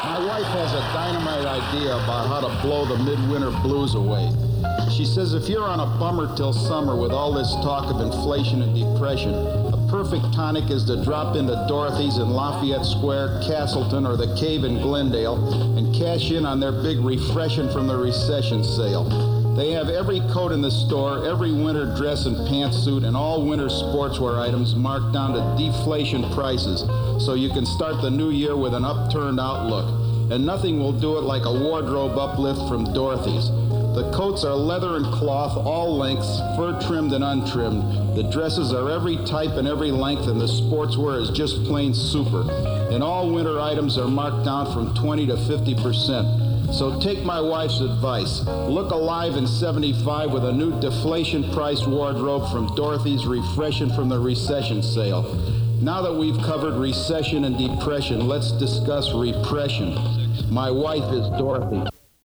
My wife has a dynamite idea about how to blow the midwinter blues away. She says if you're on a bummer till summer with all this talk of inflation and depression, a perfect tonic is to drop into Dorothy's in Lafayette Square, Castleton, or the Cave in Glendale and cash in on their big Refreshin' from the Recession sale. They have every coat in the store, every winter dress and pantsuit, and all winter sportswear items marked down to deflation prices, so you can start the new year with an upturned outlook. And nothing will do it like a wardrobe uplift from Dorothy's. The coats are leather and cloth, all lengths, fur-trimmed and untrimmed. The dresses are every type and every length, and the sportswear is just plain super. And all winter items are marked down from 20 to 50%. So take my wife's advice. Look alive in 75 with a new deflation-priced wardrobe from Dorothy's Refreshin' from the Recession sale. Now that we've covered recession and depression, let's discuss repression. My wife is Dorothy.